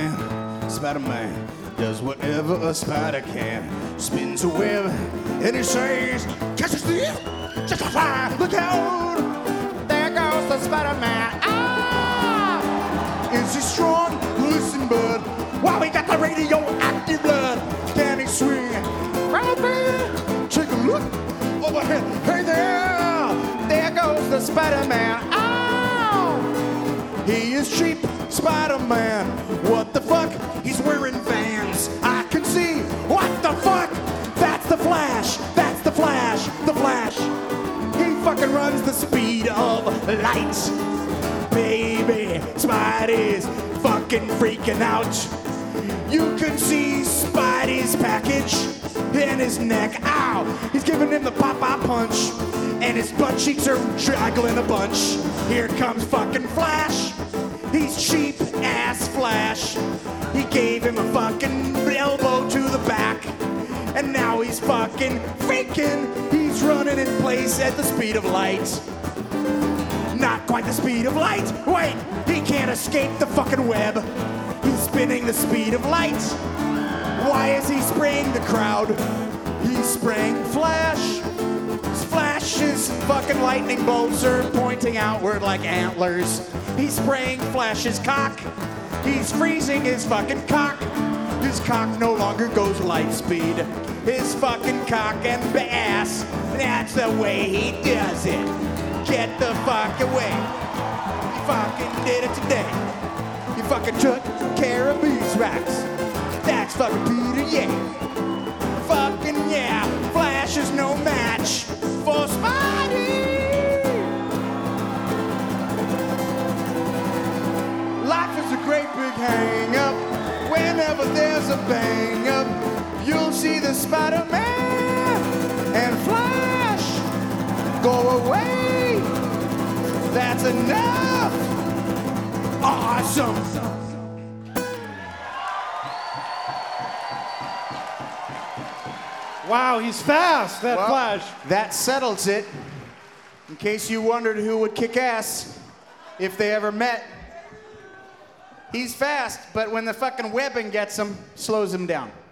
Spider-Man, Spider-Man does whatever a spider can. Spins a web and he says, catch a thief, just a fly, look out! There goes the Spider-Man. Ah! Is he strong? Listen, bud. Wow, he got the radioactive blood. Can he swing? Right there. Take a look overhead. Hey there! There goes the Spider-Man. Oh! He is cheap, Spider-Man. What the fuck? He's wearing Vans. I can see. What the fuck? That's the Flash. That's the Flash. The Flash. He fucking runs the speed of light. Baby, Spidey's fucking freaking out. You can see Spidey's package in his neck. Ow! He's giving him the Popeye punch. And his butt cheeks are draggling a bunch. Here comes fucking Flash. He's cheap ass Flash. He gave him a fucking elbow to the back. And now he's fucking faking. He's running in place at the speed of light. Not quite the speed of light. Wait, he can't escape the fucking web. He's spinning the speed of light. Why is he spraying the crowd? He's spraying Flash. Flash's fucking lightning bolts are pointing outward like antlers. He's spraying Flash's cock. He's freezing his fucking cock. His cock no longer goes light speed. His fucking cock and ass. That's the way he does it. Get the fuck away. You fucking did it today. You fucking took care of beeswax. That's fucking Peter, yeah. Fucking yeah. Flash is no match for Spidey. Life is a great big hang-up. Whenever there's a bang-up, you'll see the Spider-Man and Flash go away. That's enough. Awesome. Wow, he's fast, that Well, Flash. That settles it. In case you wondered who would kick ass if they ever met. He's fast, but when the fucking webbing gets him, slows him down.